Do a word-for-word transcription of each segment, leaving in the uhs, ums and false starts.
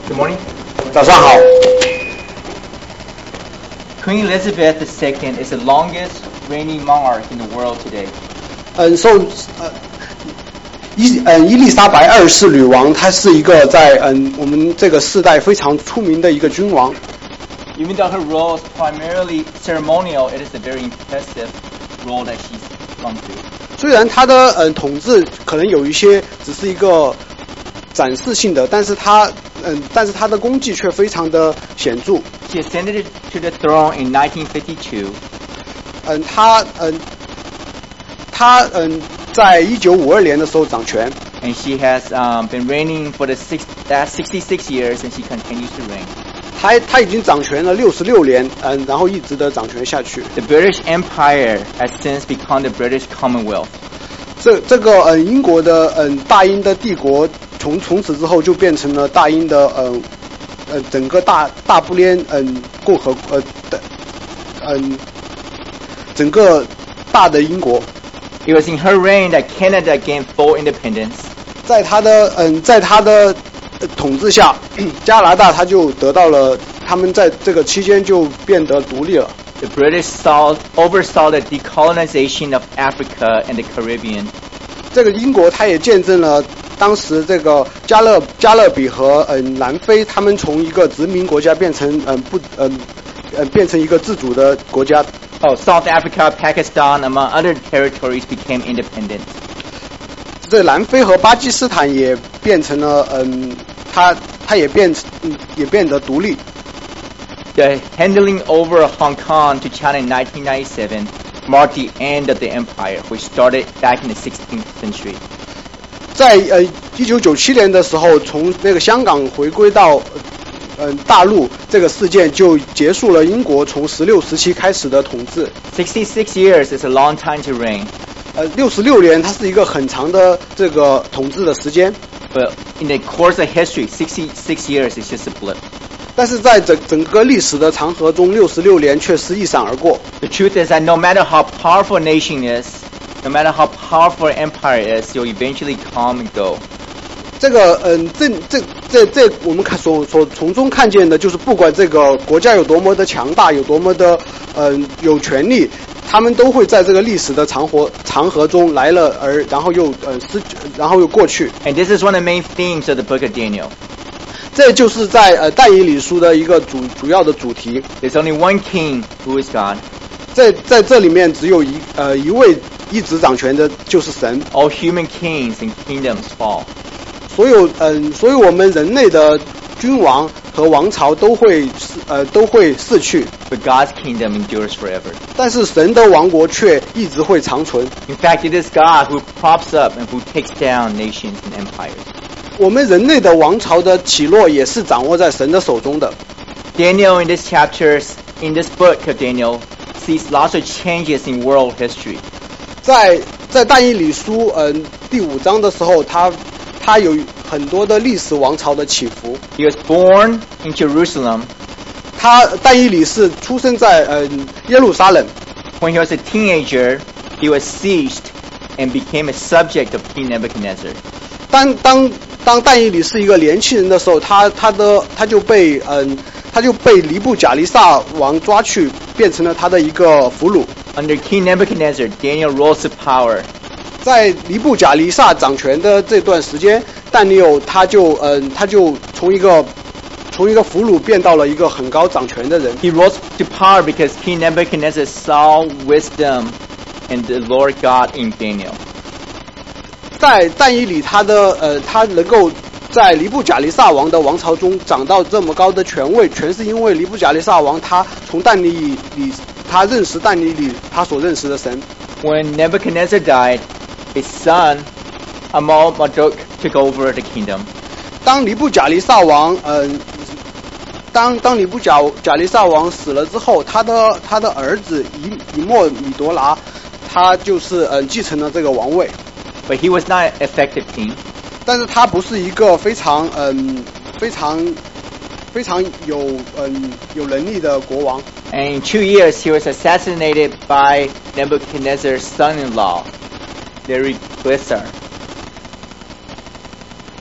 Good morning. 早上好。 Queen Elizabeth the Second is the longest reigning monarch in the world today. 嗯，受呃伊嗯伊丽莎白二世女王，她是一个在嗯我们这个世代非常出名的一个君王。 Even though her role is primarily ceremonial, it is a very impressive role that she's gone through. 虽然她的嗯统治可能有一些只是一个展示性的，但是她嗯但是她的功绩却非常的显著。 She ascended to the throne in nineteen fifty-two. 嗯，她嗯她嗯在一九五二年的时候掌权。 And she has um, been reigning for the six, last sixty-six years, and she continues to reign. 他他已经掌权了六十六年，嗯，然后一直的掌权下去。 The British Empire has since become the British Commonwealth. 这这个嗯英国的嗯大英的帝国从从此之后就变成了大英的嗯呃整个大大不列嗯共和呃的嗯整个大的英国。 It was in her reign that Canada gained full independence. 在他的嗯在他的统治下，加拿大他就得到了，他们在这个期间就变得独立了。 The British saw, oversaw the decolonization of Africa and the Caribbean. 这个英国他也见证了当时这个加勒加勒比和嗯南非，他们从一个殖民国家变成嗯不嗯呃变成一个自主的国家。 Oh, South Africa, Pakistan, among other territories, became independent. 这南非和巴基斯坦也变成了嗯，它它也变嗯也变得独立。 The handing over Hong Kong to China in nineteen ninety-seven marked the end of the empire, which started back in the sixteenth century. 在呃一九九七年的时候，从那个香港回归到嗯、呃、大陆，这个事件就结束了英国从十六时期开始的统治。 Sixty-six years is a long time to reign. 呃，六十六年，它是一个很长的这个统治的时间。 But in the course of history, sixty-six years is just a blip. 但是在整整个历史的长河中，六十六年却是一闪而过。 The truth is that no matter how powerful a nation is, no matter how powerful an empire is, you'll eventually come and go. 这个嗯，这这这这，我们看所所从中看见的就是，不管这个国家有多么的强大，有多么的嗯有权力。他们都会在这个历史的长河长河中来了而然后又呃失然后又过去。 And this is one of the main themes of the book of Daniel. 这就是在呃但以理书的一个主主要的主题。 There's only one king who is God. 在在这里面只有一呃一位一直掌权的就是神。 All human kings and kingdoms fall. 所有嗯、呃、所有我们人类的君王和王朝都会呃都会逝去。 But God's kingdom endures forever. 但是神的王国却一直会长存。 In fact, it is God who props up and who takes down nations and empires. 我们人类的王朝的起落也是掌握在神的手中的。 Daniel in this chapters, in this book of Daniel, sees lots of changes in world history. 在在但以理书嗯、呃、第五章的时候，他他有很多的历史王朝的起伏。 He was born in Jerusalem. 他但以理是出生在嗯、呃、耶路撒冷。 When he was a teenager, he was seized and became a subject of King Nebuchadnezzar. 当当当但以理是一个年轻人的时候，他他的他就被嗯他就被尼布甲尼撒王抓去，变成了他的一个俘虏。 Under King Nebuchadnezzar, Daniel rose to power. 在尼布甲尼撒掌权的这段时间，但尼尔他就嗯他就从一个从一个俘虏变到了一个很高掌权的人。 He rose to power because King Nebuchadnezzar saw wisdom and the Lord God in Daniel. 在但以理他的呃他能够在尼布甲尼撒王的王朝中长到这么高的权位，全是因为尼布甲尼撒王他从但以理他认识但以理他所认识的神。 When Nebuchadnezzar died, his son Amal-Marduk took over the kingdom. 当尼布甲尼撒王嗯、呃、当当尼布甲甲尼撒王死了之后，他的他的儿子以以莫米多拉他就是嗯、呃、继承了这个王位。 But he was not an effective king. 但是他不是一个非常嗯非常非常有嗯有能力的国王。 And in two years, he was assassinated by Nebuchadnezzar's son-in-law, Neriglissar.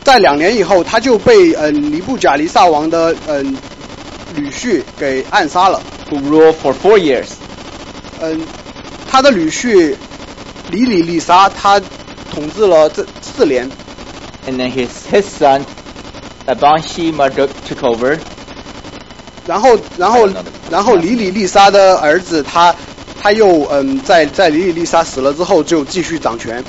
在两年以后，他就被嗯、呃、尼布甲尼撒王的嗯、呃、女婿给暗杀了。 Who ruled for four years? 嗯，他的女婿里里利沙，他统治了这四年。 And then his his son, Abanshi Marduk, took over. 然后，然后，然后里里利沙的儿子他，他又嗯，在在里里利沙死了之后就继续掌权。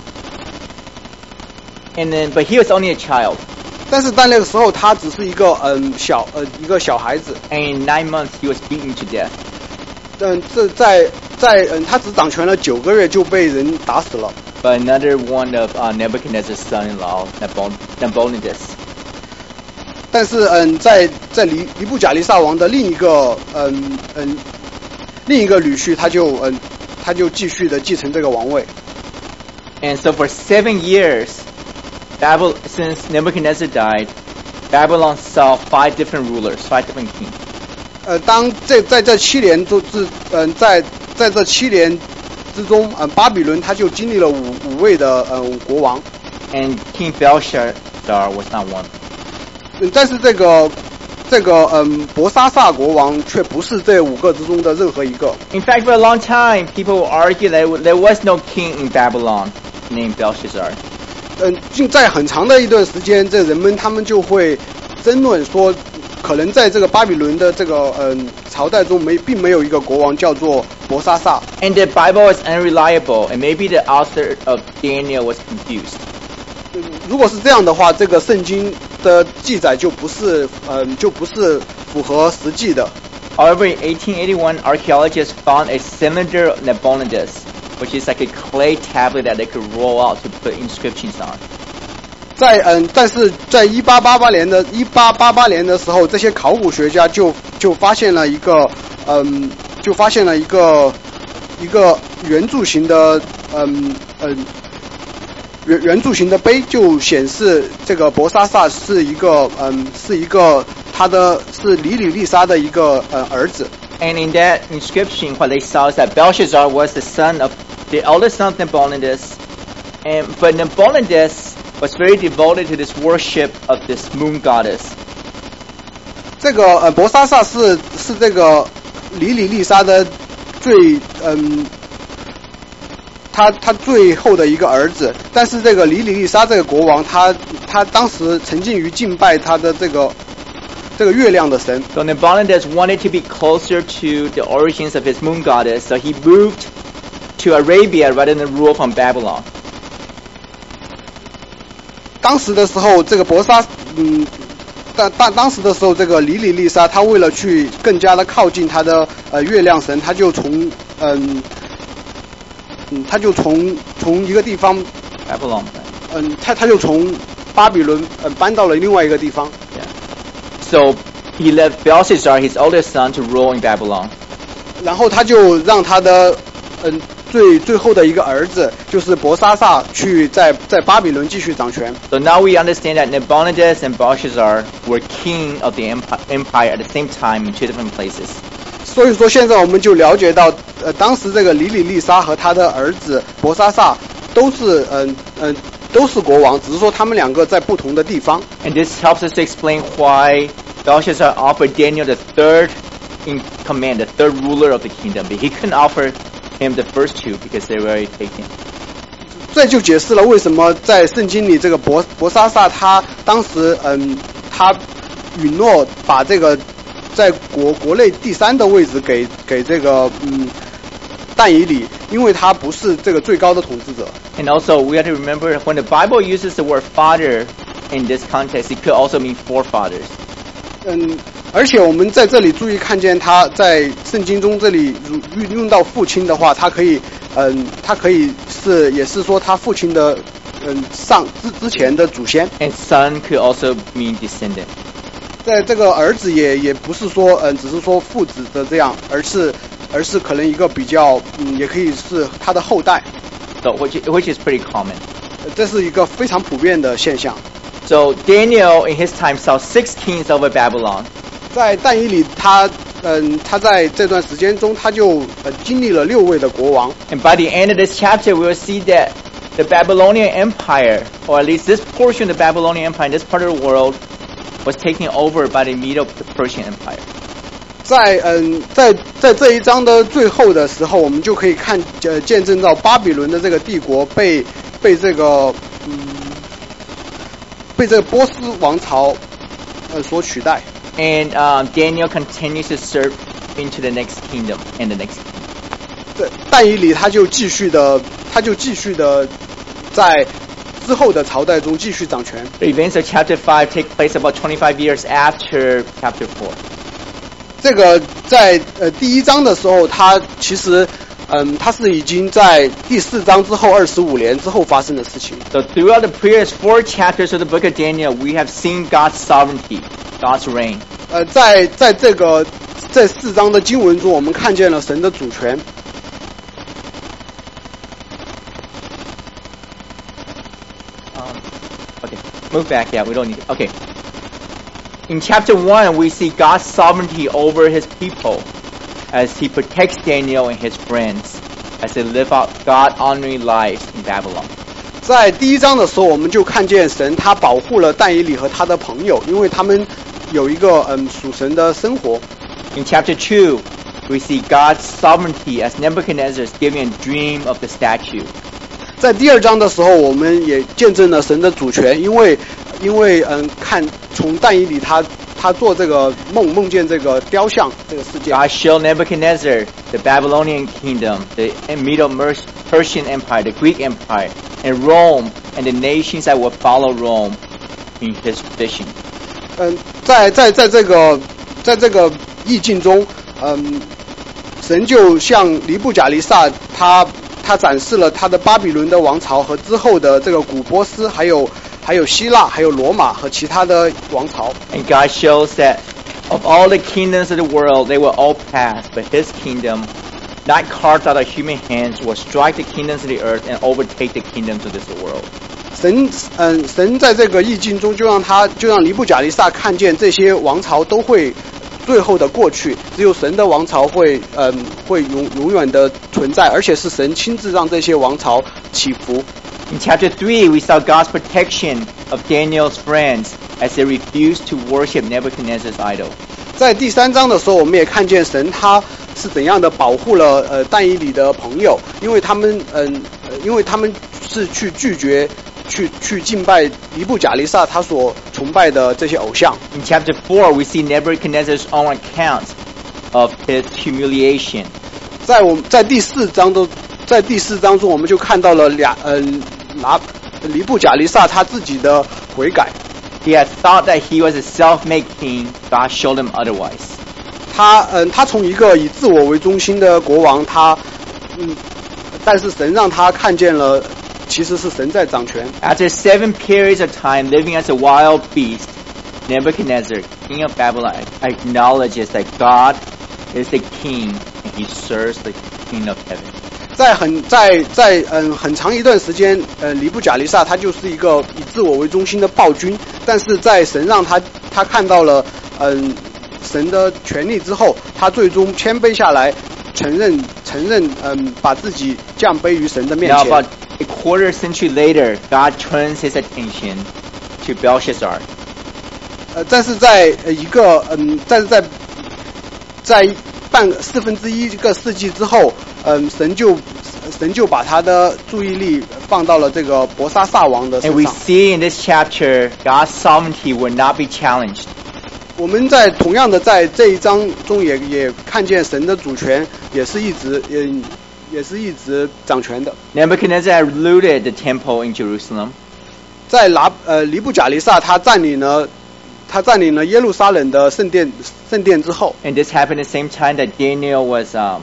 And then, but he was only a child. 但是在那个时候，他只是一个嗯小呃一个小孩子。 And in nine months, he was beaten to death. 嗯，这在在嗯，他只掌权了九个月就被人打死了。 But another one of uh, Nebuchadnezzar's son-in-law, Nabonidus. 但是嗯，在在尼尼布甲尼撒王的另一个嗯嗯另一个女婿，他就嗯他就继续的继承这个王位。 And so for seven years, Babylon, since Nebuchadnezzar died, Babylon saw five different rulers, five different kings. 呃，当这在这七年都之嗯在在这七年之中，嗯巴比伦他就经历了五五位的嗯国王。 And King Belshazzar was not one. 嗯，但是这个这个嗯伯沙撒国王却不是这五个之中的任何一个。 In fact, for a long time, people will argue that there was no king in Babylon named Belshazzar. 嗯，近在很长的一段时间，这人们他们就会争论说，可能在这个巴比伦的这个嗯朝代中没并没有一个国王叫做伯沙撒。 And the Bible is unreliable, and maybe the author of Daniel was confused. 如果是这样的话，这个圣经的记载就不是嗯就不是符合实际的。 However, in eighteen eighty-one, archaeologists found a cylinder of Nabonidus, which is like a clay tablet that they could roll out to put inscriptions on. 在嗯，但是在一八八八年的一八八八年的时候，这些考古学家就就发现了一个嗯，就发现了一个一个圆柱形的嗯嗯圆圆柱形的碑，就显示这个伯沙撒是一个嗯是一个他的是里里利沙的一个呃儿子。 And in that inscription, what they saw is that Belshazzar was the son of the eldest son of Nabonidus, and but Nabonidus was very devoted to this worship of this moon goddess. 这个呃伯沙撒是是这个里里利沙的最嗯。他他最后的一个儿子，但是这个里里利沙这个国王，他他当时沉浸于敬拜他的这个这个月亮的神。 So Nabonidus wanted to be closer to the origins of his moon goddess, so he moved to Arabia rather than rule from Babylon. 当时的时候，这个伯沙嗯，但但当时的时候，这个里里利沙他为了去更加的靠近他的呃月亮神，他就从嗯。嗯，他就从从一个地方 Babylon， 嗯，他他就从巴比伦嗯搬到了另外一个地方。 Yeah. So he left Belshazzar, his oldest son, to rule in Babylon. 然后他就让他的嗯最最后的一个儿子，就是伯沙撒，去在在巴比伦继续掌权。 So now we understand that Nabonidus and Belshazzar were king of the empire at the same time in two different places. 所以说，现在我们就了解到，呃，当时这个里里利沙和他的儿子伯沙撒都是，嗯、呃、嗯、呃，都是国王，只是说他们两个在不同的地方。 And this helps us to explain why Belshazzar offered Daniel the third in command, the third ruler of the kingdom, but he couldn't offer him the first two because they were already taken. 这就解释了为什么在圣经里，这个伯伯沙撒他当时，嗯，他允诺把这个。在国国内第三的位置给给这个嗯但以理，因为他不是这个最高的统治者。 And also we have to remember when the Bible uses the word father in this context, it could also mean forefathers. 嗯，而且我们在这里注意看见他在圣经中这里运用到父亲的话，他可以嗯他可以是也是说他父亲的嗯上之之前的祖先。 And son could also mean descendant. 在这个儿子也也不是说嗯，只是说父子的这样，而是而是可能一个比较嗯，也可以是他的后代。 So which which is pretty common. 这是一个非常普遍的现象。 So Daniel in his time saw six kings over Babylon. 在但以理他嗯他在这段时间中，他就呃经历了六位的国王。 And by the end of this chapter, we will see that the Babylonian Empire, or at least this portion of the Babylonian Empire in this part of the world, was taken over by the Medo-Persian Empire. 在嗯，在在这一章的最后的时候，我们就可以看呃见证到巴比伦的这个帝国被被这个嗯被这个波斯王朝呃所取代。 And um, Daniel continues to serve into the next kingdom and the next kingdom. 对，但以理他就继续的，他就继续的在之后的朝代中继续掌权。 The events of chapter five take place about twenty-five years after chapter four. 这个在呃第一章的时候，它其实嗯它是已经在第四章之后二十五年之后发生的事情。 So throughout the previous four chapters of the book of Daniel, we have seen God's sovereignty, God's reign. 呃，在在这个这四章的经文中，我们看见了神的主权。 Um, okay, move back. Yeah, we don't need it. Okay. In chapter one, we see God's sovereignty over his people as he protects Daniel and his friends as they live out God-honoring lives in Babylon. 在第一章的时候，我们就看见神他保护了但以理和他的朋友，因为他们有一个嗯属神的生活。 In chapter two, we see God's sovereignty as Nebuchadnezzar is giving a dream of the statue. 在第二章的时候，我们也见证了神的主权，因为因为嗯看从但以理他他做这个梦，梦见这个雕像这个事件。 God showed Nebuchadnezzar the Babylonian kingdom, the Medo-Persian Empire, the Greek Empire, and Rome, and the nations that would follow Rome in his vision. 嗯，在在在这个在这个意境中，嗯，神就向尼布甲尼撒他他展示了他的巴比伦的王朝和之后的这个古波斯，还有还有希腊，还有罗马和其他的王朝。 And God shows that of all the kingdoms of the world, they will all pass, but his kingdom, not carved out of human hands, will strike the kingdoms of the earth and overtake the kingdoms of this world. 神嗯，神在这个意境中就让他就让尼布甲尼撒看见这些王朝都会最后的过去，只有神的王朝会嗯会永永远的存在，而且是神亲自让这些王朝起伏。 In chapter three, we saw God's protection of Daniel's friends as they refused to worship Nebuchadnezzar's idol. 在第三章的时候，我们也看见神他是怎样的保护了呃但以理的朋友，因为他们嗯、呃、因为他们是去拒绝去去敬拜尼布甲尼撒他所崇拜的这些偶像。 In chapter four, we see Nebuchadnezzar's own account of his humiliation. 在我在第四章都在第四章中，我们就看到了俩嗯拿尼布甲尼撒他自己的悔改。 He had thought that he was a self-made king. God showed him otherwise. 他嗯他从一个以自我为中心的国王，他嗯但是神让他看见了其实是神在掌权。 After seven periods of time living as a wild beast, Nebuchadnezzar, king of Babylon, acknowledges that God is the king and he serves the king of heaven. 在很在在嗯很长一段时间，呃尼布甲尼撒他就是一个以自我为中心的暴君，但是在神让他他看到了嗯神的权力之后，他最终谦卑下来，承认承认嗯把自己降卑于神的面 Now, 前。 about a quarter century later, God turns his attention to Belshazzar. 呃，但是在呃一个嗯，但是在在半四分之一个世纪之后，嗯，神就神就把他的注意力放到了这个伯沙撒王的 And we 身上。 see in this chapter, God's sovereignty will not be challenged. 我们在同样的在这一章中也也看见神的主权也是一直也也是一直掌权的。 Nebuchadnezzar had looted the temple in Jerusalem. 在拿呃尼布甲尼撒他占领了他占领了耶路撒冷的圣殿圣殿之后， And this happened at the same time that Daniel was um,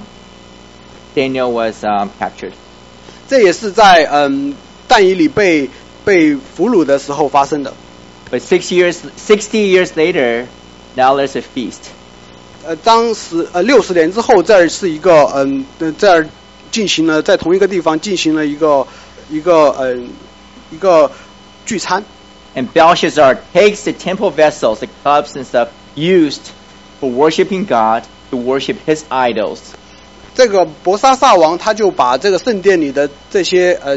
Daniel was um, captured. 这也是在嗯但以理被被俘虏的时候发生的。 But six years, sixty years later, now there's a feast. 呃，当时呃六十年之后，这儿是一个嗯呃这儿进行了在同一个地方进行了一个一个嗯一个聚餐。 And Belshazzar takes the temple vessels, the cups and stuff used for worshiping God, to worship his idols. 这个伯沙撒王他就把这个圣殿里的这些呃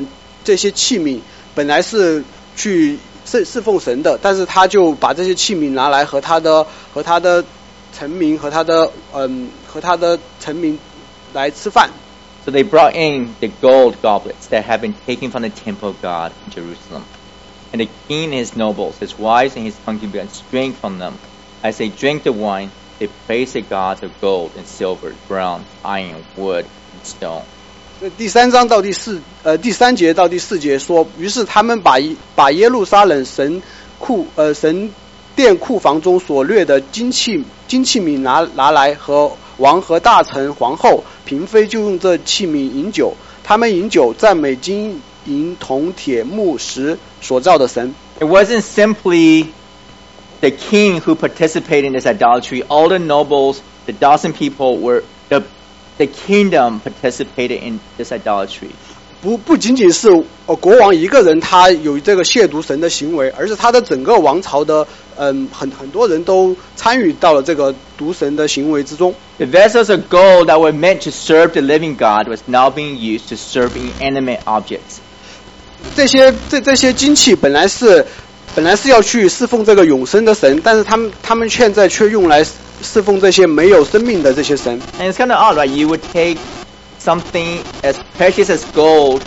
这些器皿本来是去侍侍奉神的，但是他就把这些器皿拿来和他的和他的臣民和他的嗯和他的臣民来吃饭。 So they brought in the gold goblets that had been taken from the temple of God in Jerusalem. And the king and his nobles, his wives and his concubines drank from them. As they drank the wine, they praised the gods of gold and silver, bronze, iron, wood, and stone. 第三章到第四呃第三节到第四节说，于是他们把把耶路撒冷神库呃神殿库房中所掠的金器金器皿拿拿来，和王和大臣、皇后、嫔妃就用这器皿饮酒。他们饮酒，赞美金银铜铁木石所造的神。 It wasn't simply the king who participated in this idolatry. All the nobles, the dozen people, were the the kingdom participated in this idolatry. 不不仅仅是呃国王一个人他有这个亵渎神的行为，而是他的整个王朝的嗯很很多人都参与到了这个渎神的行为之中。 The vessels of gold that were meant to serve the living God was now being used to serve inanimate objects. 这些这这些金器本来是本来是要去侍奉这个永生的神，但是他们他们现在却用来侍奉这些没有生命的这些神。 And it's kind of odd, right? You would take something as precious as gold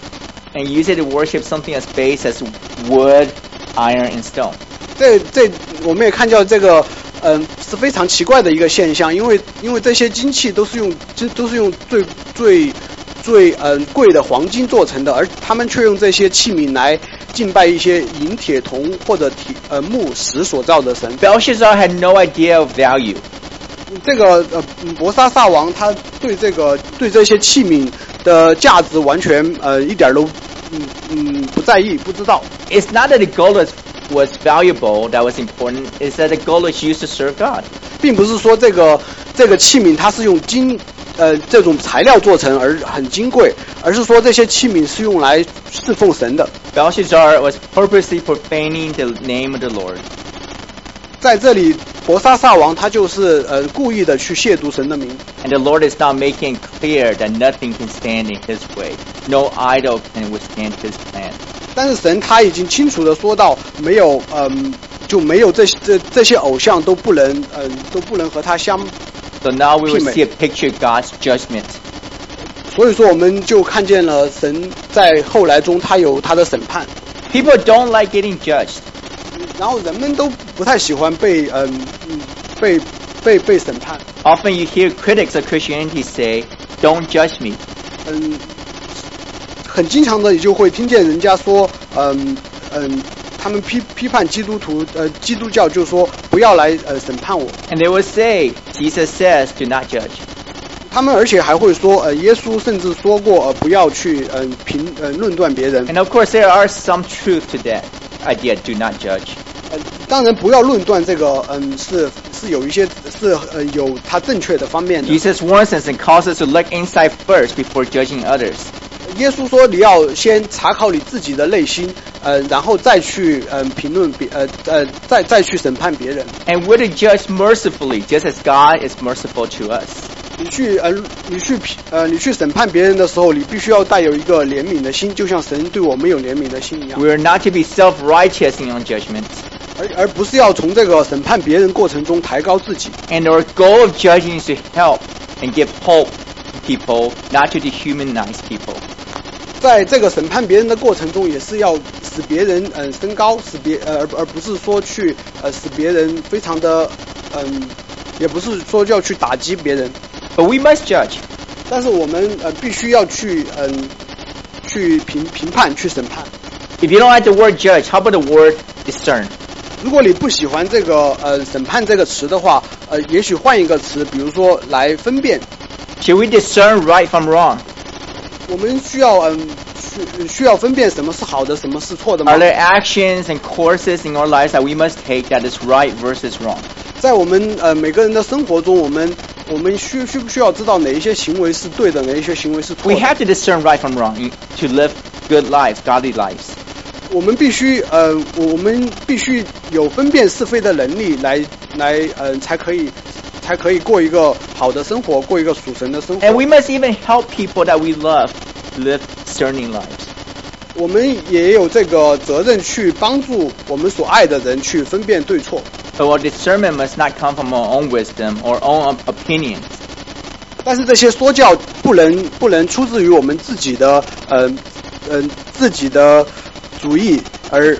and use it to worship something as base as wood, iron, and stone. 这这我们也看到这个嗯、呃、是非常奇怪的一个现象，因为因为这些金器都是用都是用最最最嗯、呃、贵的黄金做成的，而他们却用这些器皿来敬拜一些银铁铜或者铁呃木石所造的神。 Belshazzar had no idea of value. 这个呃伯沙撒王他对这个对这些器皿的价值完全呃一点都嗯嗯不在意，不知道。 It's not that the gold was, was valuable that was important. It's that the gold was used to serve God. 并不是说这个这个器皿它是用金呃这种材料做成而很金贵，而是说这些器皿是用来侍奉神的。 Belshazzar was purposely profaning the name of the Lord. 在这里，伯沙撒王他就是呃故意的去亵渎神的名。 And the Lord is now making it clear that nothing can stand in His way. No idol can withstand His plan. 但是神他已经清楚的说到，没有嗯、呃、就没有这这这些偶像都不能嗯、呃、都不能和他相。 So now we will see a picture of God's judgment. 所以说我们就看见了神在后来中他有他的审判。 People don't like getting judged. 然后人们都不太喜欢被嗯嗯被被被审判。 Often you hear critics of Christianity say, "Don't judge me." 嗯，很经常的也就会听见人家说，嗯嗯，他们批批判基督徒呃基督教就说不要来呃审判我。 And they will say, Jesus says, "Do not judge." 他们而且还会说，呃，耶稣甚至说过，呃，不要去嗯、呃、评呃论断别人。 And of course, there are some truth to that idea. Do not judge. 呃，当然不要论断这个，嗯，是是有一些是呃有它正确的方面的。 Jesus warns us and calls us to look inside first before judging others. 耶稣说，你要先查考你自己的内心，呃，然后再去嗯、呃、评论别呃呃再再去审判别人。 And we're to judge mercifully, just as God is merciful to us. 你去呃你去呃你去审判别人的时候，你必须要带有一个怜悯的心，就像神对我们有怜悯的心一样。 We're not to be self-righteous in our judgment. 而而不是要从这个审判别人过程中抬高自己。 And our goal of judging is to help and give hope to people, not to dehumanize people. 在这个审判别人的过程中，也是要使别人嗯、呃、升高，使别呃而而不是说去呃使别人非常的嗯，也不是说要去打击别人。 But we must judge. 但是我们呃必须要去嗯、呃、去评评判去审判。 If you don't like the word judge, how about the word discern? 如果你不喜欢这个呃审判这个词的话，呃也许换一个词，比如说来分辨。 Should we discern right from wrong? 我们需要嗯需需要分辨什么是好的，什么是错的吗 Are there actions and courses in our lives that we must take that is right versus wrong? 在我们呃每个人的生活中，我们我们需需不需要知道哪一些行为是对的，哪一些行为是错的 We have to discern right from wrong to live good lives, godly lives. 我们必须呃我们必须有分辨是非的能力来来呃才可以才可以过一个好的生活，过一个属神的生活。 And we must even help people that we love live discerning lives. 我们也有这个责任去帮助我们所爱的人去分辨对错。 But our discernment must not come from our own wisdom or own opinions. 但是这些说教不能不能出自于我们自己的呃呃自己的主意，而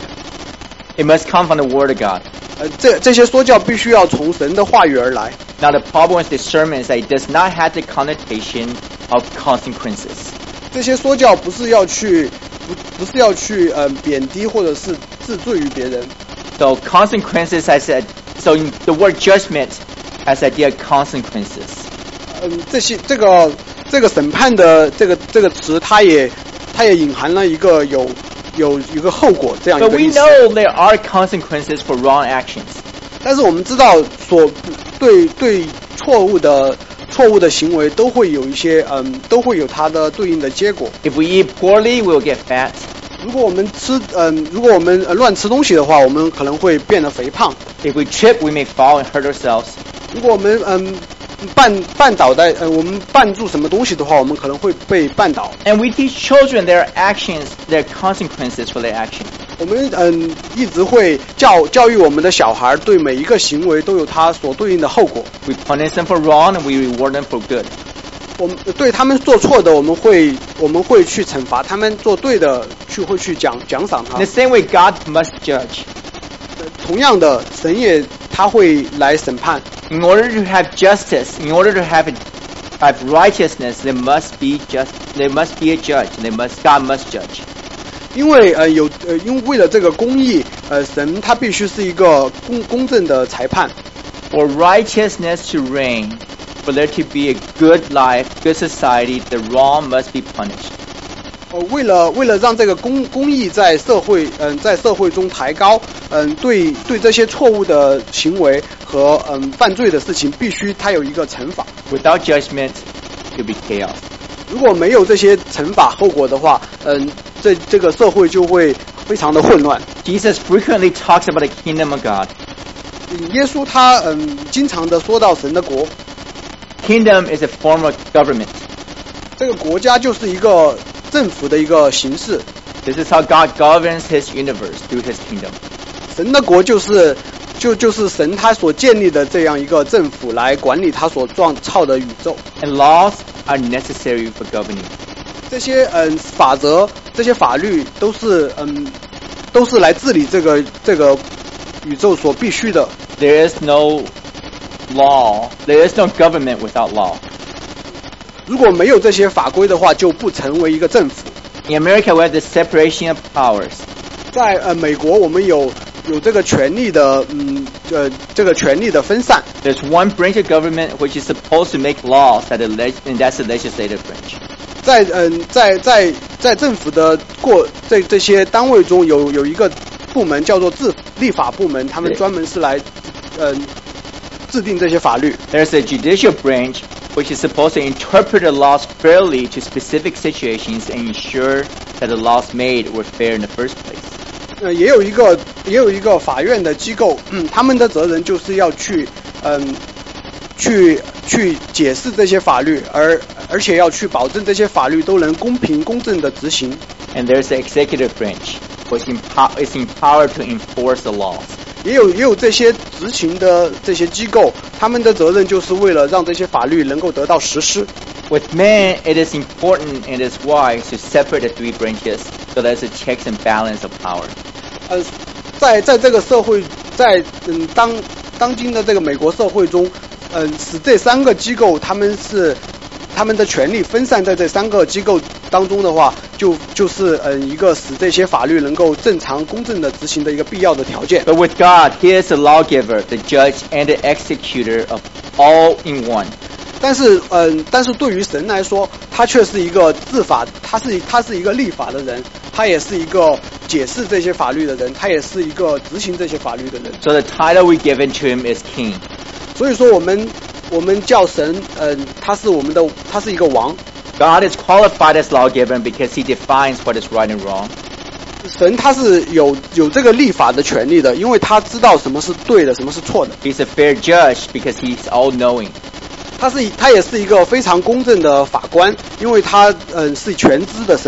It must come from the Word of God. 呃这这些说教必须要从神的话语而来。 Now the problem with discernment is that it does not have the connotation of consequences. 这些说教不是要去不不是要去呃贬低或者是治罪于别人。 So consequences has a, so the word judgment has idea of consequences. 嗯，这些这个这个审判的这个这个词，它也它也隐含了一个有有一个后果这样一 But 个 we 意思。 know there are consequences for wrong actions. 但是我们知道所对对错误的错误的行为都会有一些嗯都会有它的对应的结果。 If we eat poorly, we'll get fat. 如果我们吃嗯如果我们、呃、乱吃东西的话，我们可能会变得肥胖。 If we trip, we may fall and hurt ourselves. 如果我们嗯绊绊倒在呃我们绊住什么东西的话，我们可能会被绊倒。 And we teach children their actions, their consequences for their actions. 我们嗯一直会教教育我们的小孩，对每一个行为都有他所对应的后果。 We punish them for wrong and we reward them for good. 我们对他们做错的，我们会我们会去惩罚他们；做对的，去会去奖奖赏他 In。the same way, God must judge. 同样的，神也他会来审判。 In order to have justice, in order to have, have righteousness, there must be just, there must be a judge. There must, God must judge. 因为呃有呃因为为了这个公义，呃神他必须是一个公公正的裁判。 For righteousness to reign, for there to be a good life, good society, the wrong must be punished. 呃，为了为了让这个公公义在社会嗯、呃、在社会中抬高，嗯、呃、对对这些错误的行为和嗯、呃、犯罪的事情，必须它有一个惩罚。 Without judgment, it will be chaos. 如果没有这些惩罚后果的话，嗯、呃，这这个社会就会非常的混乱。 Jesus frequently talks about the kingdom of God. 嗯耶稣他嗯经常的说到神的国， Kingdom is a form of government. 这个国家就是一个政府的一个形式。 This is how God governs His universe through His kingdom. 神的国就是就就是神他所建立的这样一个政府来管理他所创造的宇宙。 And laws are necessary for governing. 这些嗯法则，这些法律都是嗯都是来治理这个这个宇宙所必须的。 There is no law, there is no government without law. 如果没有这些法规的话，就不成为一个政府。 In America, we have the separation of powers. 在呃美国，我们有有这个权力的嗯呃这个权力的分散。 There's one branch of government which is supposed to make laws, that the leg- and that's the legislative branch. 在嗯在在在政府的过这这些单位中有有一个部门叫做制立法部门，他们对专门是来嗯制定这些法律。 There's a judicial branch which is supposed to interpret the laws fairly to specific situations and ensure that the laws made were fair in the first place. 呃，也有一个也有一个法院的机构，嗯，他们的责任就是要去嗯去去解释这些法律，而而且要去保证这些法律都能公平公正的执行。 And there's the executive branch, which empower- is empowered to enforce the laws. 也有也有这些执行的这些机构，他们的责任就是为了让这些法律能够得到实施。 With men, it is important and it is wise to separate the three branches so there's a checks and balance of power. 呃，在在这个社会，在嗯当当今的这个美国社会中，嗯、使这三个机构他们是他们的权力分散在这三个机构当中的话，就就是嗯一个使这些法律能够正常公正的执行的一个必要的条件。 But with God, He is the lawgiver, the judge, and the executor of all in one. 但是嗯，但是对于神来说，他却是一个治法，他是他是一个立法的人，他也是一个解释这些法律的人，他也是一个执行这些法律的人。 So the title we given to Him is King. 所以说我们我们叫神，嗯，他是我们的，他是一个王。 God is qualified as lawgiver because He defines what is right and wrong. 神他是有有这个立法的权利的，因为他知道什么是对的，什么是错的。 He's a fair judge because He's all-knowing. 他是他也是一个非常公正的法官，因为他嗯是全知的神。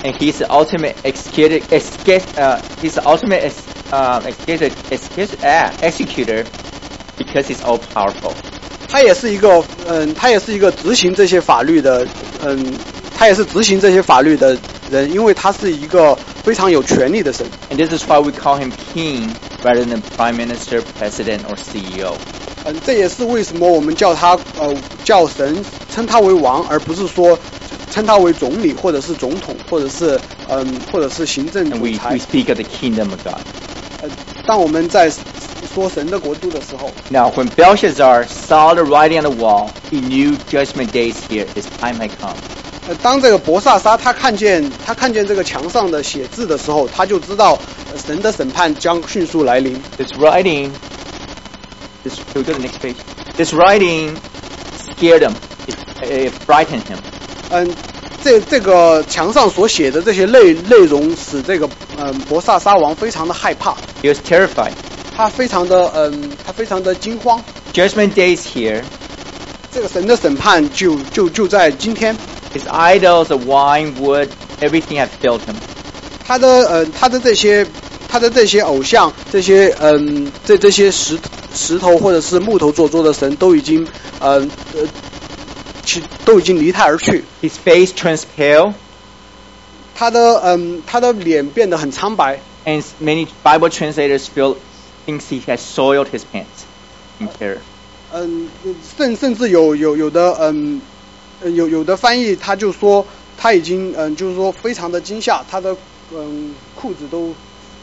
and he's the ultimate executor, exec, uh, he's the ultimate ex, uh, executor, executor, ah, executor because he's all powerful. 他也是一个，嗯，他也是一个执行这些法律的，嗯，他也是执行这些法律的人，因为他是一个非常有权力的神。 And this is why we call him king rather than prime minister, president, or C E O. 嗯，这也是为什么我们叫他呃叫神，称他为王，而不是说称他为总理或者是总统，或者是嗯或者是行政 And 总 we, 裁 we。speak of the kingdom of God. 呃，当我们在说神的国度的时候， Now, when Belshazzar saw the writing on the wall, he knew judgment day is here. His time had come. 呃，当这个伯萨沙他看见他看见这个墙上的写字的时候，他就知道、呃、神的审判将迅速来临。 This writing, this, can we go to the next page? This writing scared him. It, it frightened him. 嗯，这这个墙上所写的这些内内容，使这个嗯伯萨沙王非常的害怕， He was terrified. 他非常的嗯他非常的惊慌。 Judgment day is here. 这个神的审判就就就在今天。 His idols of wine, wood, everything had failed him. 他的呃他的这些他的这些偶像，这些嗯这这些石石头或者是木头所做的神都已经呃呃其都已经离他而去。 His face turns pale, 他的嗯他的脸变得很苍白。 and many Bible translators feel thinks he has soiled his pants in terror. 嗯，甚甚至有有有的嗯有有的翻译他就说他已经嗯就是说非常的惊吓，他的嗯裤子都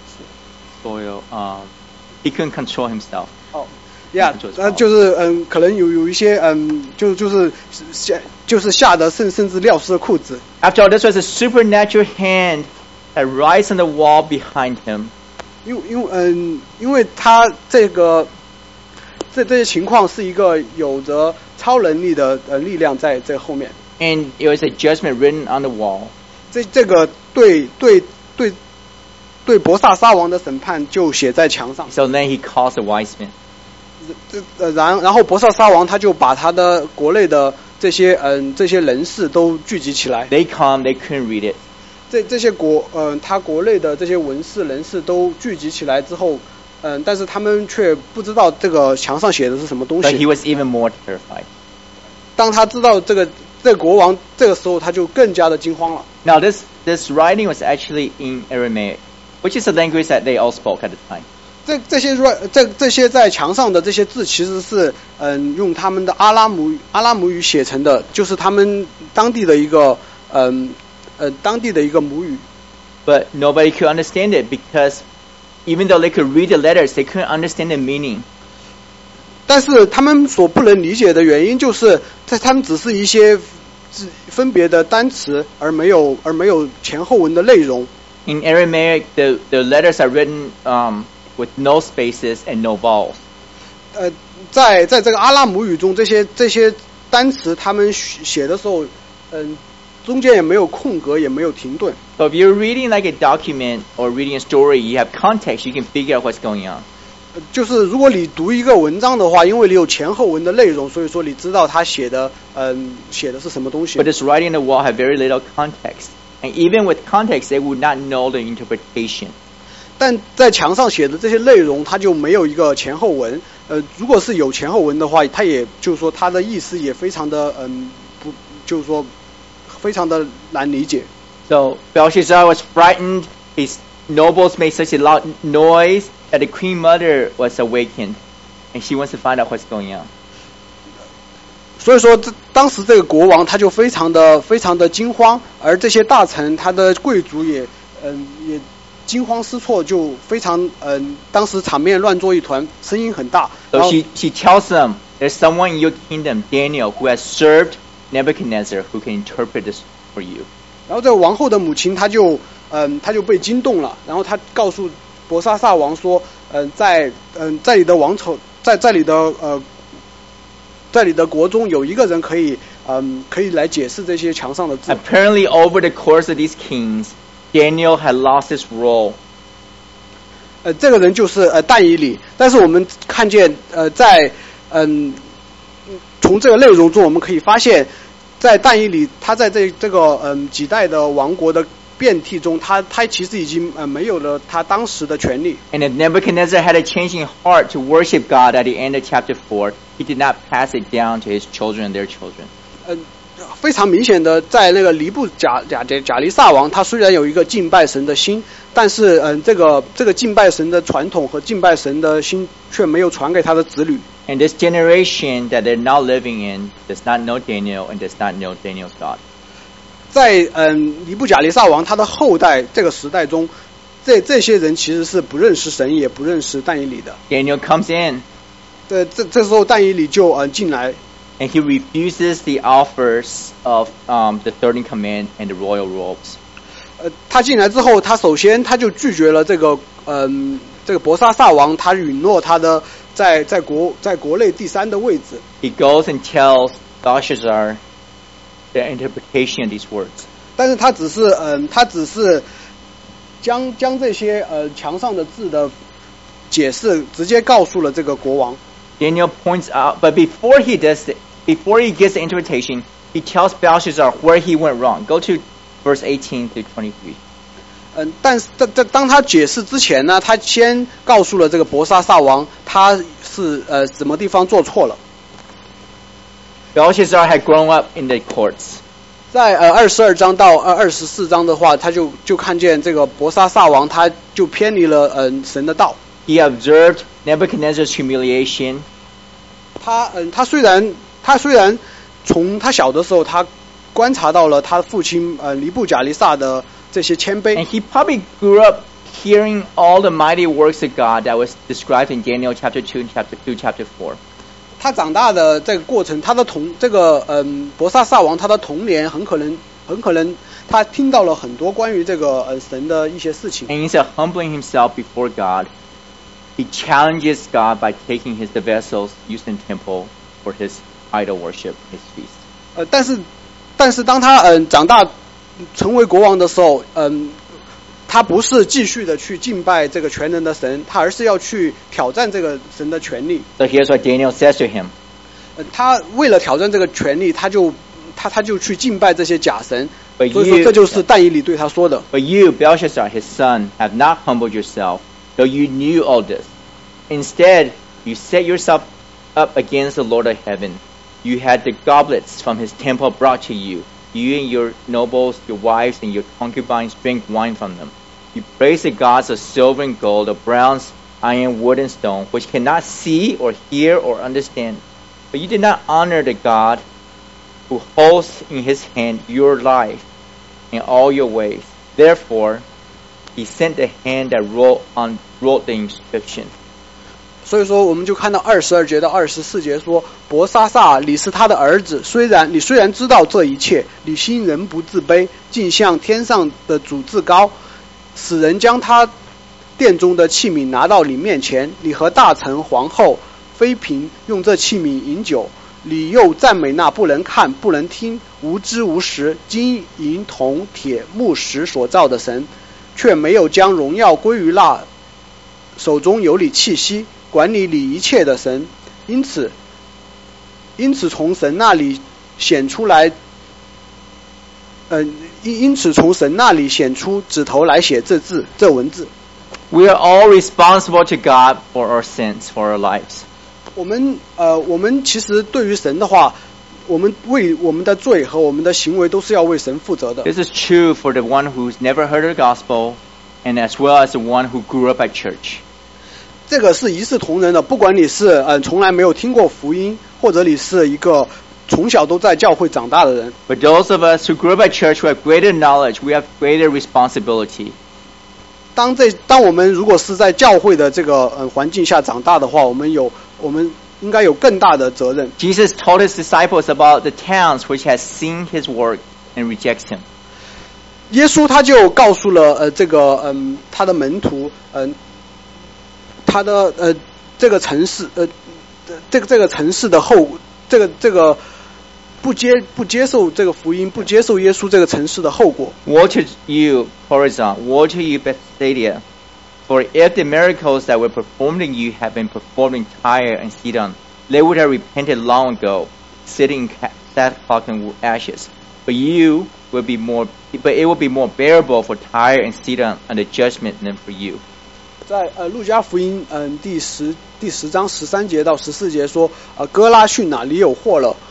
Soil. Um, he couldn't control himself. 哦呀，呃就是嗯可能有有一些嗯就就是吓就是吓得甚甚至尿湿了裤子。 After all, this was a supernatural hand that rises on the wall behind him. 因为因为嗯因为他这个这这些情况是一个有着超能力的呃力量在这后面。 And it was a judgment written on the wall. 这这个对对对对伯萨沙王的审判就写在墙上。 So then he calls the wise men. 这呃然然后伯萨沙王他就把他的国内的这些嗯这些人士都聚集起来。 They come, they couldn't read it. 这这些国嗯、呃、他国内的这些文士人士都聚集起来之后，嗯、呃、但是他们却不知道这个墙上写的是什么东 But he 西。 was even more terrified. 当他知道这个这个国王这个时候他就更加的惊慌了。 Now this, this writing was actually in Aramaic, which is a language that they all spoke at the time. 这这些这这些在墙上的这些字其实是嗯用他们的阿拉姆阿拉姆语写成的，就是他们当地的一个嗯呃当地的一个母语。 But nobody could understand it because even though they could read the letters, they couldn't understand the meaning. 但是他们所不能理解的原因，就是在他们只是一些分别的单词，而没有而没有前后文的内容。 In Aramaic, the, the letters are written um, with no spaces and no vowels. 呃，在在这个阿拉姆语中，这些这些单词他们写的时候，嗯，中间也没有空格，也没有停顿。 So if you're reading like a document or reading a story, you have context, you can figure out what's going on. 就是如果你读一个文章的话，因为你有前后文的内容，所以说你知道他写的嗯写的是什么东西。 But this writing on the wall had very little context. And even with context, they would not know the interpretation. 但在墙上写的这些内容，它就没有一个前后文。呃，如果是有前后文的话，它也就是说它的意思也非常的嗯不，就是说非常的难理解。 So Belshazzar was frightened. His nobles made such a loud noise that the queen mother was awakened, and she wants to find out what's going on. 所以说，这当时这个国王他就非常的非常的惊慌，而这些大臣他的贵族也嗯也惊慌失措，就非常嗯当时场面乱作一团，声音很大。 So she she tells them, "There's someone in your kingdom, Daniel, who has served Nebuchadnezzar, who can interpret this for you." 然后这个王后的母亲她就嗯她就被惊动了，然后她告诉伯沙撒王说，嗯在嗯在你的王朝在在你的呃。在你的国中有一个人可以，嗯，可以来解释这些墙上的字。 Apparently, over the course of these kings, Daniel had lost his role. 呃，这个人就是呃但以理。但是我们看见，呃，在嗯，从这个内容中，我们可以发现，在但以理他在这这个嗯几代的王国的变替中，他他其实已经呃没有了他当时的权利。 And if Nebuchadnezzar had a changing heart to worship God at the end of chapter four, he did not pass it down to his children and their children. 呃，非常明显的，在那个尼布甲甲甲甲利撒王，他虽然有一个敬拜神的心，但是嗯、呃，这个这个敬拜神的传统和敬拜神的心却没有传给他的子女。 And this generation that they're now living in does not know Daniel and does not know Daniel's God. 在嗯尼布甲利撒王他的后代这个时代中，这这些人其实是不认识神，也不认识但以理的。 Daniel comes in. 这这这时候但以理就嗯进来。 And he refuses the offers of um, the third in command and the royal robes. 呃，他进来之后，他首先他就拒绝了这个嗯这个伯沙撒王他允诺他的在在国在国内第三的位置。 He goes and tells Belshazzar the interpretation of these words. 但是他只是嗯他只是将将这些呃墙上的字的解释直接告诉了这个国王。 Daniel points out, but before he does it, before he gets the interpretation, he tells Belshazzar where he went wrong. Go to verse eighteen through twenty-three. 嗯，但是在在当他解释之前呢，他先告诉了这个伯沙撒王，他是呃什么地方做错了。 Belshazzar had grown up in the courts. 在呃二十二章到二二十四章的话，他就就看见这个伯沙撒王，他就偏离了嗯、呃、神的道。 He observed Nebuchadnezzar's humiliation. 他嗯他虽然他虽然从他小的时候，他观察到了他父亲呃尼布甲利撒的这些谦卑。 And he probably grew up hearing all the mighty works of God that was described in Daniel chapter two and chapter two, chapter four. 他长大的这个过程，他的童这个嗯伯沙撒王他的童年很可能很可能他听到了很多关于这个呃神的一些事情。 And instead of humbling himself before God, he challenges God by taking his the vessels used in temple for his idol worship, his feast. 呃，但是但是当他嗯长大成为国王的时候，嗯。他不是继续的去敬拜这个全能的神，他而是要去挑战这个神的权利。 So here's what Daniel says to him. 呃，他为了挑战这个权利，他就他他就去敬拜这些假神。 But 所以说 you, 这就是但以理对他说的。 But you, Belshazzar, his son, have not humbled yourself, though you knew all this. Instead, you set yourself up against the Lord of heaven. You had the goblets from his temple brought to you. You and your nobles, your wives, and your concubines drink wine from them. You praise the gods of silver and gold, of bronze, iron, wood, and stone, which cannot see or hear or understand. But you did not honor the God who holds in his hand your life and all your ways. Therefore, he sent the hand that wrote on wrote the inscription. 所以说，我们就看到二十二节到二十四节说，伯沙撒，你是他的儿子，虽然你虽然知道这一切，你心仍不自卑，竟向天上的主自高。使人将他殿中的器皿拿到你面前，你和大臣、皇后、妃嫔用这器皿饮酒，你又赞美那不能看、不能听、无知无识、金银铜铁木石所造的神，却没有将荣耀归于那手中有你气息、管理你一切的神。因此，因此从神那里显出来。嗯，因因此从神那里显出指头来写这字，这文字。 We are all responsible to God for our sins, for our lives. 我们呃，我们其实对于神的话，我们为我们的罪和我们的行为都是要为神负责的。 This is true for the one who's never heard of the gospel, and as well as the one who grew up at church. 这个是一视同仁的，不管你是呃从来没有听过福音，或者你是一个从小都在教会长大的人。 But those of us who grew up at church who have greater knowledge, we have greater responsibility. 当这当我们如果是在教会的这个呃环境下长大的话，我们有我们应该有更大的责任。 Jesus told his disciples about the towns which has seen his work and rejects him. 耶稣他就告诉了呃这个嗯他的门徒嗯、呃、他的呃这个城市呃这个这个城市的后这个这个不接不接受这个福音不接受耶稣这个城市的后果。 Woe to you, Chorazin! Woe to you, Bethsaida! For if the miracles that were performed in you had been performed in Tyre and Sidon, they would have repented long ago, sitting in sackcloth and ashes. but you will be more, but it will be more bearable for Tyre and Sidon under judgment than for you. 在呃路加福音嗯、呃、第十第十章十三节到十四节说，呃哥拉汛啊，你有祸了。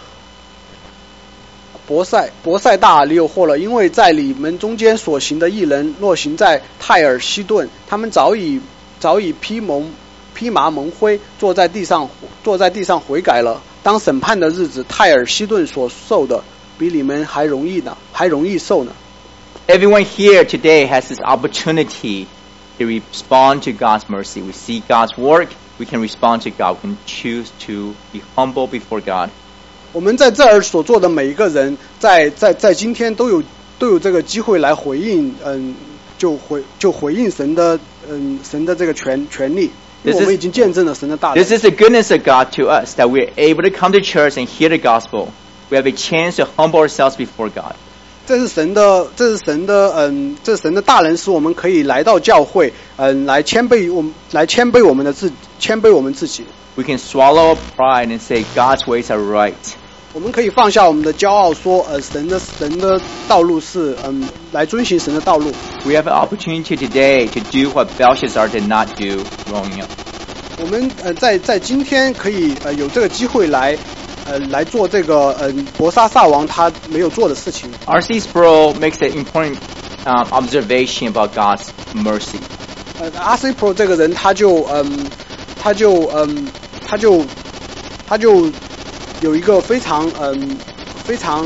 伯赛伯赛大你有祸了，因为在你们中间所行的异人，若行在泰尔西顿，他们早已早已披蒙披麻蒙灰，坐在地上坐在地上悔改了。当审判的日子，泰尔西顿所受的比你们还容易呢，还容易受呢。 Everyone here today has this opportunity to respond to God's mercy. We see God's work, we can respond to God. We can choose to be humble before God. 我们在这儿所做的每一个人，在在在今天都有都有这个机会来回应，嗯，就回就回应神的，嗯，神的这个权权利。因为我们已经见证了神的大能。 This is the goodness of God to us that we're able to come to church and hear the gospel. We have a chance to humble ourselves before God. 这是神的，这是神的，嗯，这是神的大能，使我们可以来到教会，嗯，来谦卑我们，来谦卑我们的自，谦卑我们自己。 We can swallow our pride and say God's ways are right. 我们可以放下我们的骄傲，说，呃，神的神的道路是，嗯，来遵循神的道路。 We have an opportunity today to do what Belshazzar did not do growing up. 我们呃在在今天可以呃有这个机会来。呃，来做这个呃伯沙撒王他没有做的事情。 R C Sproul makes an important um, observation about God's mercy. 呃 ，R C Sproul 这个人他就嗯，他就嗯，他就他就有一个非常嗯非常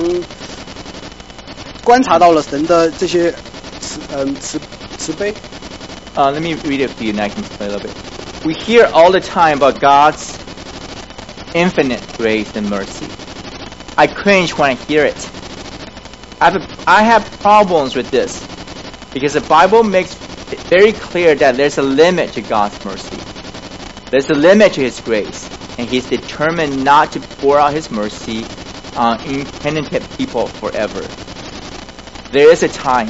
观察到了神的这些慈嗯慈慈悲。 Uh, let me read it for you, and I can explain a little bit. We hear all the time about God's infinite grace and mercy. I cringe when I hear it. I have, a, I have problems with this because the Bible makes it very clear that there's a limit to God's mercy. There's a limit to His grace, and He's determined not to pour out His mercy on impenitent people forever. There is a time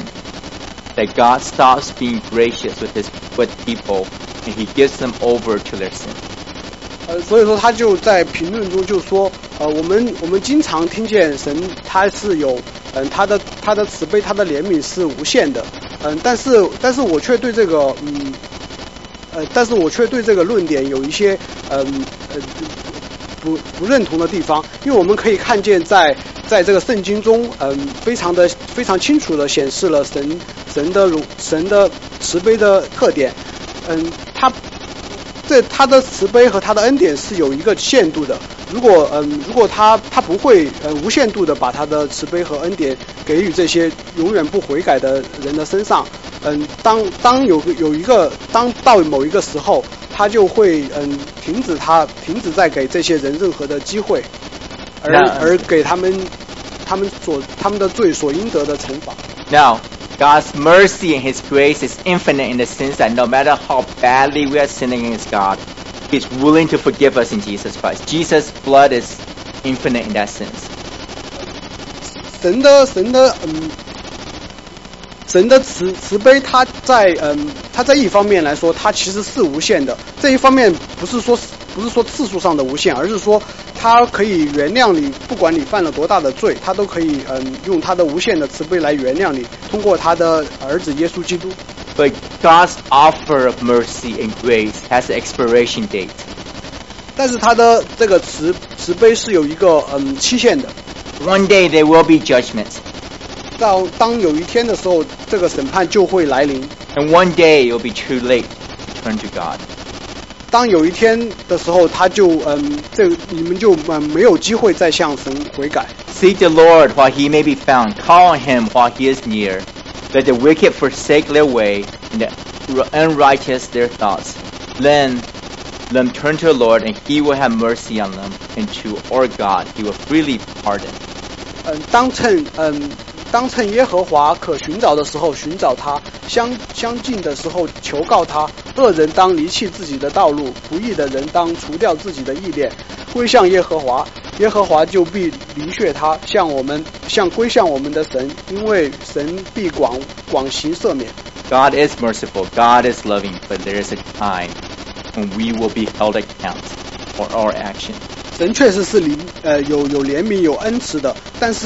that God stops being gracious with His with people, and He gives them over to their sin. 呃，所以说他就在评论中就说，呃，我们我们经常听见神他是有，嗯、呃，他的他的慈悲他的怜悯是无限的，嗯、呃，但是但是我却对这个，嗯，呃，但是我却对这个论点有一些，嗯呃不不认同的地方，因为我们可以看见在在这个圣经中，嗯、呃，非常的非常清楚的显示了神神的神的慈悲的特点，嗯、呃，他。这他的慈悲和他的恩典是有一个限度的。如果嗯，如果他他不会呃无限度的把他的慈悲和恩典给予这些永远不悔改的人的身上，嗯，当当有有一个当到某一个时候，他就会嗯停止他停止再给这些人任何的机会，而而给他们他们所他们的罪所应得的惩罚。 Now, God's mercy and His grace is infinite in the sense that no matter how badly we are sinning against God, He's willing to forgive us in Jesus Christ. Jesus' blood is infinite in that sense. 神的神的嗯，神的慈慈悲，它在嗯，它在一方面来说，它其实是无限的。这一方面不是说不是说次数上的无限，而是说它可以原谅你，不管你犯了多大的罪，它都可以嗯用它的无限的慈悲来原谅你，通过他的儿子耶稣基督。 But God's offer of mercy and grace has an expiration date. 但是他的这个慈慈悲是有一个嗯期限的。 One day there will be judgment. 到当有一天的时候，这个审判就会来临。 And one day it will be too late to turn to God. 当有一天的时候，他就嗯，这你们就嗯没有机会再向神悔改。 Seek the Lord while He may be found. Call on Him while He is near. Let the wicked forsake their way, and the unrighteous their thoughts. Then let them turn to the Lord, and He will have mercy on them. And to our God, He will freely pardon. 嗯，当趁嗯。当趁耶和华可寻找的时候寻找他，相相近的时候求告他。恶人当离弃自己的道路，不义的人当除掉自己的意念，归向耶和华，耶和华就必离却他，向我们向归向我们的神，因为神必广广行赦免。 God is merciful, God is loving, but there is a time when we will be held account for our actions. 神确实是怜呃有有怜悯有恩慈的，但是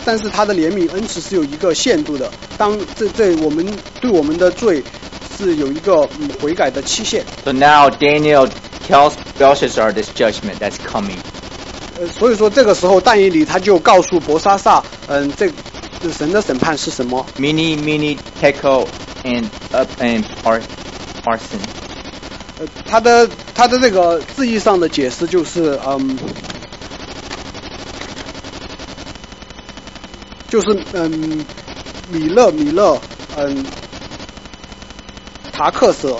但是他的怜悯恩慈是有一个限度的。当这这我们对我们的罪是有一个嗯悔改的期限。 So now Daniel tells Belshazzar this judgment that's coming. 呃，所以说这个时候但以理他就告诉伯沙撒，嗯，这这神的审判是什么 Mene, Mene, Tekel, and up and par, Parson. 呃，他的他的这个字义上的解释就是，嗯，就是嗯，米勒米勒，嗯，塔克瑟。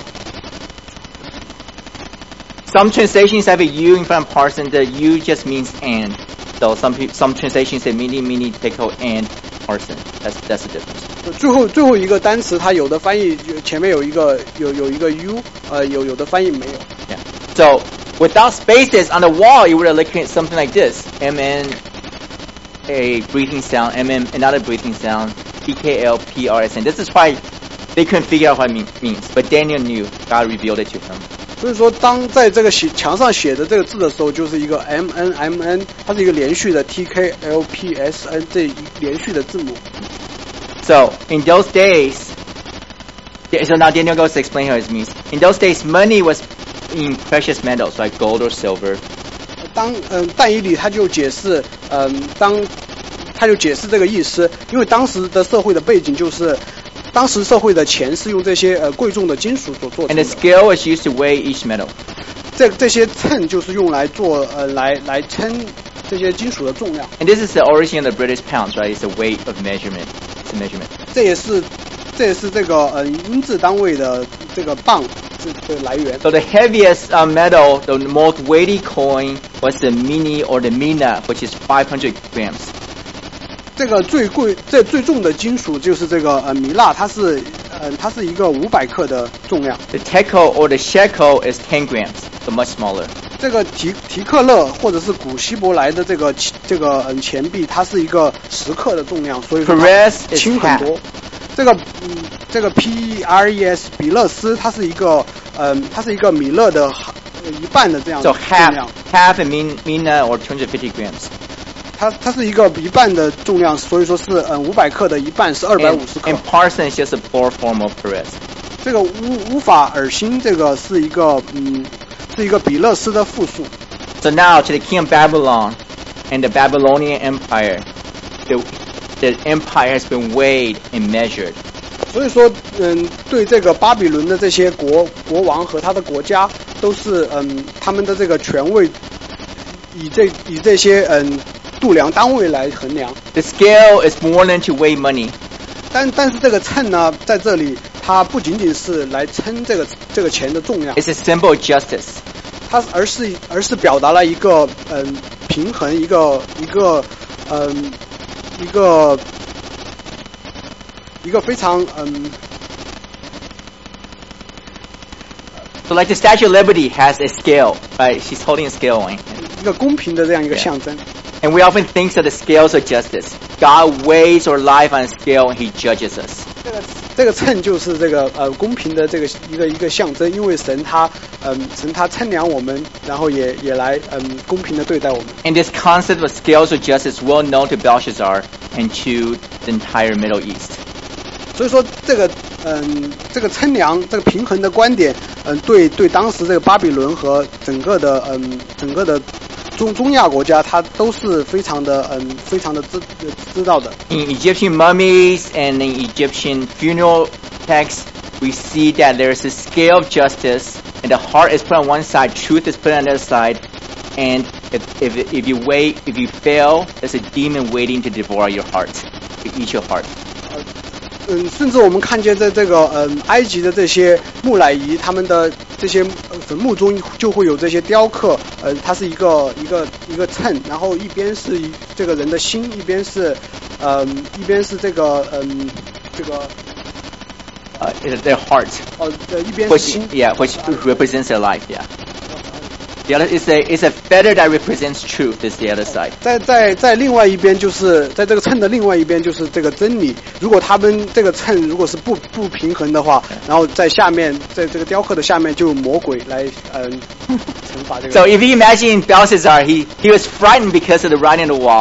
Some translations have a U in front of Parson. The U just means and. So some pe- some translations say Mene, Mene, Tekel, and Parson. That's that's the difference. 最后最后一个单词，它有的翻译前面有一个有有一个 U， 呃，有有的翻译没有。 Yeah. So without spaces on the wall, you would have looked at something like this: M N, a breathing sound, M M, another breathing sound, P K L, P R S N. This is why they couldn't figure out what it mean, means, but Daniel knew. God revealed it to him. 所以说，当在这个写墙上写的这个字的时候，就是一个 M N M N， 它是一个连续的 T K L P S N 这一连续的字母。 So in those days, so now Daniel goes to explain what it means. In those days, money was in precious metals like gold or silver. 当嗯但以理他就解释，嗯当他就解释这个意思，因为当时的社会的背景就是。当时社会的钱是用这些呃贵重的金属所做成的。 And the scale was used to weigh each metal. 这这些秤就是用来做呃来来称这些金属的重量。 And this is the origin of the British pounds, right? It's a weight of measurement. It's a measurement. 这也是这也是这个呃英制单位的这个磅这个来源。 So the heaviest uh, metal, the most weighty coin was the Mene or the Mina, which is five hundred grams. 这个最贵、这最重的金属就是这个呃米蜡，它是呃它是一个五百克的重量。 The tekel or the shekel is ten grams, so much smaller. 这个提提克勒或者是古希伯来的这个这个嗯钱币，它是一个十克的重量，所以说它轻很多。这个嗯这个 P R E S 比勒斯，它是一个嗯它是一个米勒的一半的这样的 So half half a mina or two hundred fifty grams. 它它是一个一半的重量，所以说是嗯五百克的一半是二百五十克。 And parson is just a plural form of Perez. 这个乌乌法尔辛这个是一个嗯是一个比勒斯的复数。 So now to the king of Babylon and the Babylonian Empire, the the empire has been weighed and measured. 所以说嗯对这个巴比伦的这些国国王和他的国家都是嗯他们的这个权位以这以这些嗯。度量单位来衡量。 The scale is more than to weigh money. 但但是这个秤呢，在这里它不仅仅是来称这个这个钱的重量。 It's a symbol of justice. 它而是而是表达了一个嗯平衡，一个一个嗯一个一个非常嗯。 So like the Statue of Liberty has a scale, right? She's holding a scale on. 一个公平的这样一个象征。 And we often think of the scales of justice. God weighs our life on a scale and He judges us. 这个这个秤就是这个呃公平的这个一个一个象征，因为神他嗯神他称量我们，然后也也来嗯公平的对待我们。 And this concept of scales of justice well known to Belshazzar and to the entire Middle East. 所以说这个嗯这个称量这个平衡的观点，嗯对对当时这个巴比伦和整个的嗯整个的。中中亚国家，它都是非常的嗯，非常的知知道的。 In Egyptian mummies and in Egyptian funeral texts, we see that there is a scale of justice, and the heart is put on one side, truth is put on the other side, and if if if you wait, if you fail, there's a demon waiting to devour your heart, to eat your heart. 嗯，甚至我们看见在这个嗯埃及的这些木乃伊，他们的这些坟墓中就会有这些雕刻，呃，它是一个一个一个秤，然后一边是这个人的心，一边是嗯一边是这个嗯这个呃 their heart. 哦，呃一边是心 which, yeah, which represents their life, yeah. The other is a is a feather that represents truth. Is the other side. 在在在另外一边就是在这个秤的另外一边就是这个真理。如果他们这个秤如果是不不平衡的话，然后在下面在这个雕刻的下面就有魔鬼来嗯惩罚这个。 So if you imagine Belshazzar, he he was frightened because of the writing on the wall.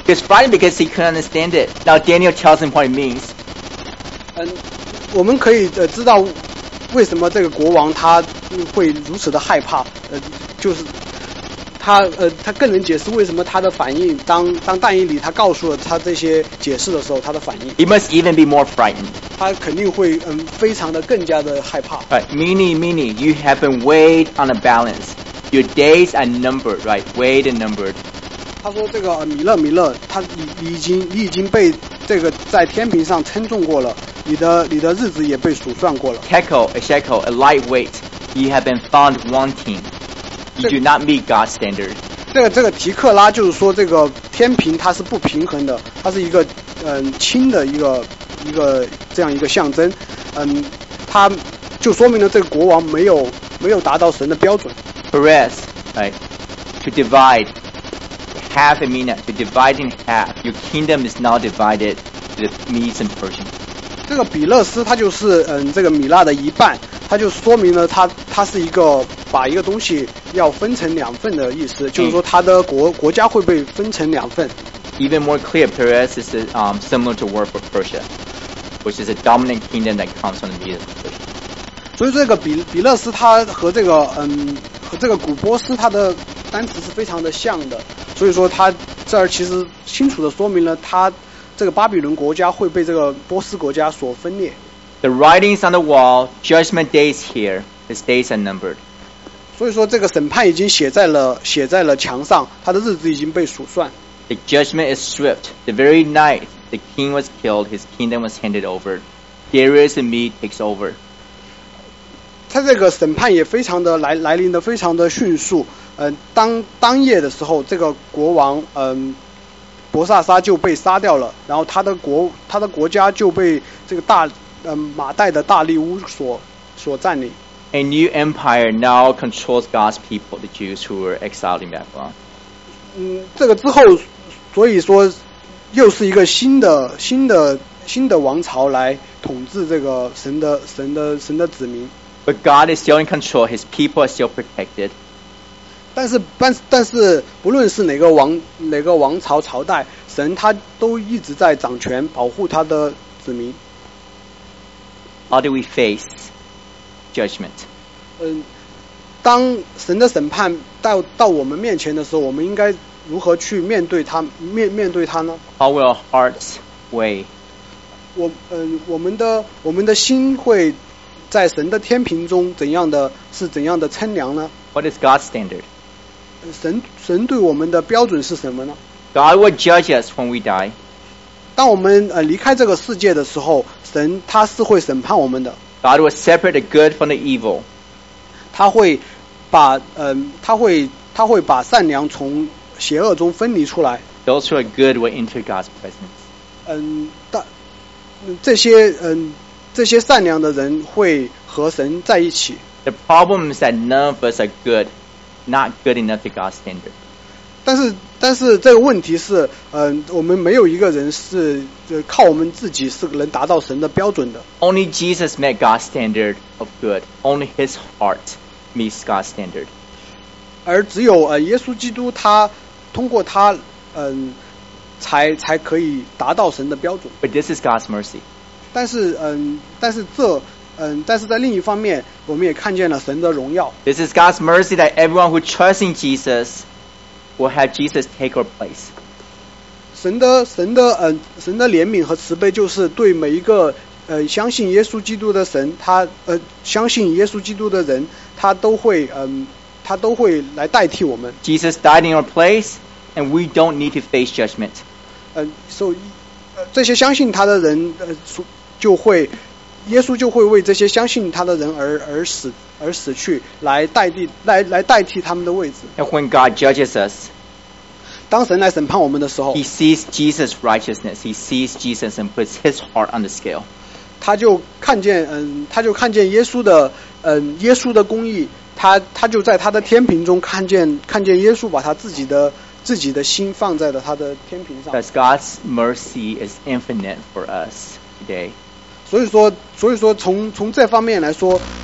He's frightened because he couldn't understand it. Now Daniel tells him what it means. 嗯，我们可以呃知道为什么这个国王他会如此的害怕，呃，就是他呃他更能解释为什么他的反应，当当但以理他告诉了他这些解释的时候，他的反应， He must even be more frightened. 他肯定会嗯非常的更加的害怕。 Right, mene, mene, you have been weighed on a balance. Your days are numbered, right? Weighed and numbered. 他说这个呃米勒米勒，他你你已经你已经被这个在天平上称重过了，你的你的日子也被数算过了。 Shekel, a shekel, a lightweight. You have been found wanting. You do not meet God's standard. 这个这个提克拉就是说这个天平它是不平衡的，它是一个嗯轻的一个一个这样一个象征，嗯，它就说明了这个国王没有没有达到神的标准。 Perez, right? To divide. Half a mina, to divide in half. Your kingdom is now divided to the Medes and Persians. 这个比勒斯他就是嗯这个米拉的一半，他就说明了他他是一个把一个东西要分成两份的意思，就是说他的国国家会被分成两份。 Even more clear, Perez is um, similar to war for Persia, which is a dominant kingdom that comes from the Medes and Persians. 所以这个比比勒斯他和这个嗯和这个古波斯他的单词是非常的像的，所以说他这儿其实清楚的说明了他这个巴比伦国家会被这个波斯国家所分裂。 The writings on the wall, judgment days here, his days are numbered. 所以说这个审判已经写在了写在了墙上，他的日子已经被数算。 The judgment is swift. The very night the king was killed, his kingdom was handed over. Darius the Mede takes over. 他这个审判也非常的来来临的非常的迅速，嗯、呃，当当夜的时候，这个国王嗯、呃、伯萨沙就被杀掉了，然后他的国他的国家就被这个大嗯、呃、马代的大利乌所所占领。 A new empire now controls God's people, the Jews who were exiled in Babylon. 嗯，这个之后，所以说又是一个新的新的新的王朝来统治这个神的神的神的子民。 But God is still in control. His people are still protected. 但是，但但是，不论是哪个王哪个王朝朝代，神他都一直在掌权，保护他的子民。 How do we face judgment? 嗯，当神的审判到到我们面前的时候，我们应该如何去面对他面面对他呢？ How will our hearts weigh? 我嗯，我们的我们的心会在神的天平中怎样的是怎样的称量呢？ What is God's standard? 神神对我们的标准是什么呢？ God will judge us when we die. 当我们呃离开这个世界的时候，神他是会审判我们的。 God will separate the good from the evil. 他会把嗯、呃，他会他会把善良从邪恶中分离出来。 Those who are good will enter God's presence. 嗯，大这些嗯这些善良的人会和神在一起。 The problem is that none of us are good, not good enough to God's standard. 但是但是这个问题是，嗯、呃，我们没有一个人是呃靠我们自己是能达到神的标准的。 Only Jesus met God's standard of good. Only his heart meets God's standard. 而只有呃耶稣基督他通过他嗯、呃、才才可以达到神的标准。 But this is God's mercy. 但是嗯、呃、但是这嗯、呃、但是在另一方面，我们也看见了神的荣耀。 This is God's mercy that everyone who trusts in Jesus will have Jesus take our place. 神的神的嗯、呃、神的怜悯和慈悲，就是对每一个呃相信耶稣基督的神，他呃相信耶稣基督的人，他都会嗯、呃、他都会来代替我们。 Jesus died in our place, and we don't need to face judgment. 呃，所以呃这些相信他的人呃就会。耶稣就会为这些相信他的人而而死而死去，来代替来来代替他们的位置。 And when God judges us, 当神来审判我们的时候， he sees Jesus' righteousness. He sees Jesus and puts his heart on the scale. 他就看见嗯，他就看见耶稣的嗯耶稣的公义，他他就在他的天平中看见看见耶稣把他自己的自己的心放在了他的天平上。 Because God's mercy is infinite for us today. 所以说，所以说从从这方面来说，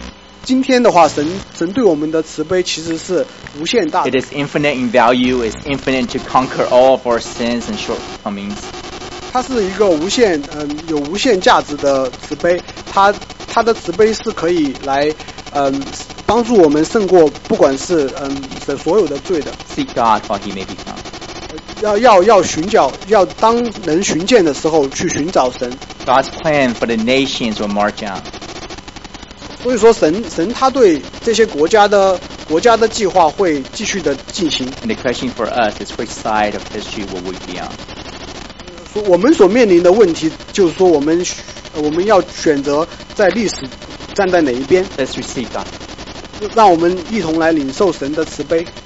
今天的话，神神对我们的慈悲其实是无限大的。 It is infinite in value. It's infinite to conquer all of our sins and shortcomings. 它是一个无限嗯有无限价值的慈悲，它它的慈悲是可以来嗯帮助我们胜过不管是嗯所有的罪的。 Seek God while He may be found. 要要要寻找，要当人寻见的时候去寻找神。 God's plan for the nations will march on. 所以说神神他对这些国家的国家的计划会继续的进行。 And the question for us is which side of history will we be on? 我们所面临的问题就是说，我们我们要选择在历史站在哪一边。 Let's receive God. 让我们一同来领受神的慈悲。